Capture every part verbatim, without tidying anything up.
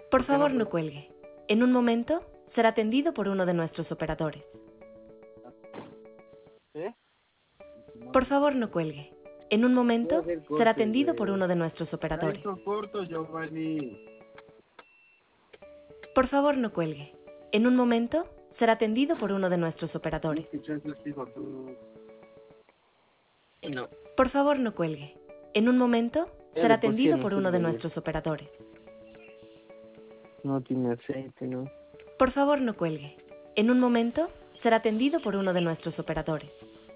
Por ¿Por qué no favor, no puedo? cuelgue. En un momento, será atendido por uno de nuestros operadores. ¿Eh? Por favor, no cuelgue. En un Voy a momento, hacer será cortes, atendido por güey. uno de nuestros Ya operadores. hizo corto, Giovanni. Por favor, no cuelgue. En un momento, será atendido por uno de nuestros No operadores. escuchaste, hijo, tú. No. Por favor, no cuelgue. En un momento, Ya será de por sí atendido no por estoy uno de bebiendo. nuestros operadores. No tiene aceite, ¿no? Por favor, no cuelgue. En un momento, será atendido por uno de nuestros operadores.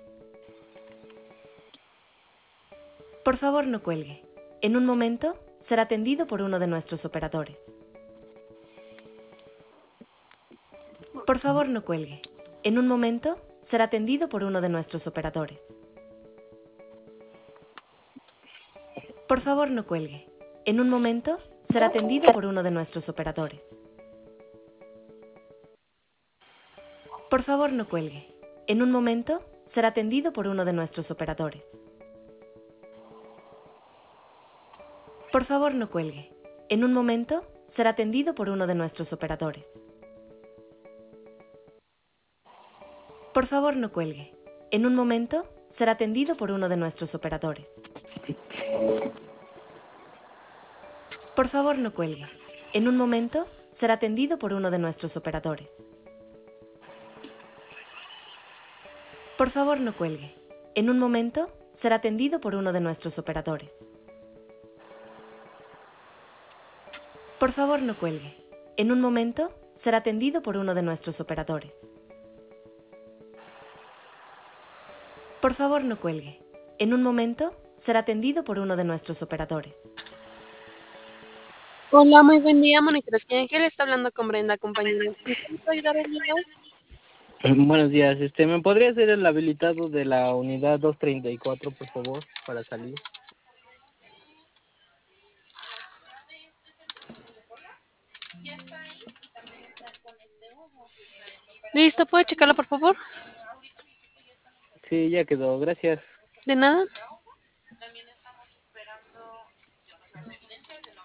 Por favor, no cuelgue. En un momento, será atendido por uno de nuestros operadores. Por favor, no cuelgue. En un momento, será atendido por uno de nuestros operadores. Por favor, no cuelgue. En un momento, será atendido por uno de nuestros operadores. Por favor, no cuelgue. En un momento, será atendido por uno de nuestros operadores. Por favor, no cuelgue. En un momento, será atendido por uno de nuestros operadores. Por favor, no cuelgue. En un momento, será atendido por uno de nuestros operadores. Por favor, no cuelgue. En un momento, será atendido por uno de nuestros operadores. Por favor, no cuelgue. En un momento, será atendido por uno de nuestros operadores. Por favor, no cuelgue. En un momento, será atendido por uno de nuestros operadores. Por favor, no cuelgue. En un momento, será atendido por uno de nuestros operadores. Hola, muy buen día, Mónica Ángel está hablando con Brenda, compañera. ¿En qué le puedo ayudar el día de hoy? Buenos días, este, ¿me podría hacer el habilitado de la unidad doscientos treinta y cuatro, por favor, para salir? Listo, ¿puedo checarlo, por favor? Sí, ya quedó, gracias. ¿De nada?